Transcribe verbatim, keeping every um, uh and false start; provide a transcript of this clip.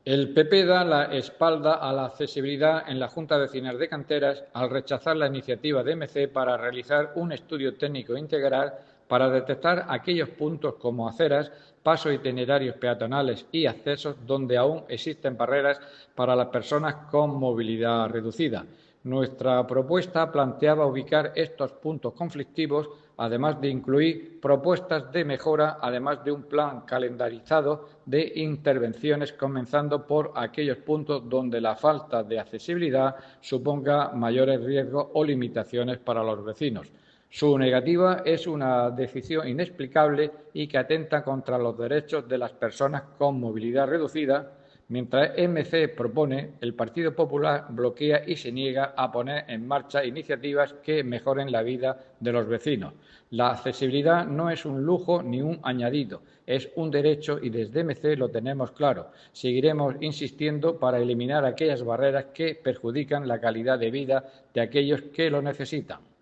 El P P da la espalda a la accesibilidad en la Junta Vecinal de Canteras al rechazar la iniciativa de M C para realizar un estudio técnico integral para detectar aquellos puntos como aceras, pasos itinerarios peatonales y accesos donde aún existen barreras para las personas con movilidad reducida. Nuestra propuesta planteaba ubicar estos puntos conflictivos, además de incluir propuestas de mejora, además de un plan calendarizado de intervenciones, comenzando por aquellos puntos donde la falta de accesibilidad suponga mayores riesgos o limitaciones para los vecinos. Su negativa es una decisión inexplicable y que atenta contra los derechos de las personas con movilidad reducida. Mientras M C propone, el Partido Popular bloquea y se niega a poner en marcha iniciativas que mejoren la vida de los vecinos. La accesibilidad no es un lujo ni un añadido, es un derecho y desde M C lo tenemos claro. Seguiremos insistiendo para eliminar aquellas barreras que perjudican la calidad de vida de aquellos que lo necesitan.